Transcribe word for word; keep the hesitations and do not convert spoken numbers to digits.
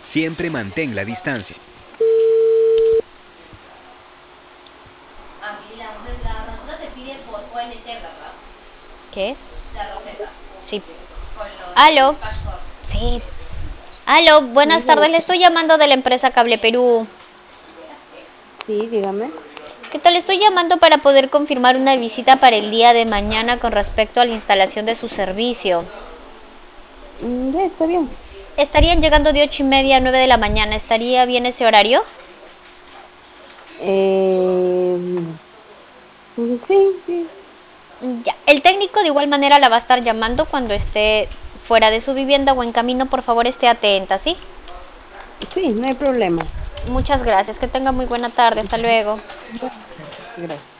Siempre mantén la distancia. Ah, y la, la receta te pide por O N T, ¿verdad? ¿Qué? La receta. Sí. Con lo Aló. del passport. Sí. Aló, buenas tardes. Le estoy llamando de la empresa Cable Perú. Sí, dígame. ¿Qué tal? Estoy llamando para poder confirmar una visita para el día de mañana con respecto a la instalación de su servicio. Mm, ya, está bien. Estarían llegando de ocho y media a nueve de la mañana. ¿Estaría bien ese horario? Eh, mm, sí, sí. Ya. El técnico de igual manera la va a estar llamando cuando esté fuera de su vivienda o en camino. Por favor, esté atenta, ¿sí? Sí, no hay problema. Muchas gracias. Que tenga muy buena tarde. Hasta luego. Bueno, gracias.